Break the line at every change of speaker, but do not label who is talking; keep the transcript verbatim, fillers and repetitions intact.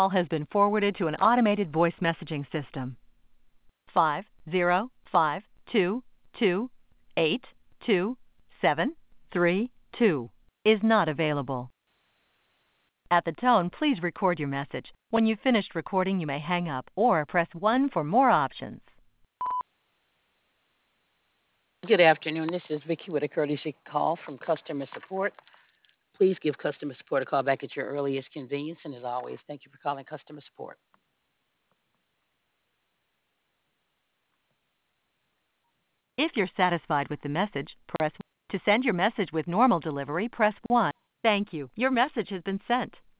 Call has been forwarded to an automated voice messaging system. Five zero five two two eight two seven three two is not available. At the tone, please record your message. When you've finished recording, you may hang up or press one for more options.
Good afternoon. This is Vicki with a courtesy call from customer support. Please give customer support a call back at your earliest convenience. And as always, thank you for calling customer support.
If you're satisfied with the message, press one. To send your message with normal delivery, press one. Thank you. Your message has been sent.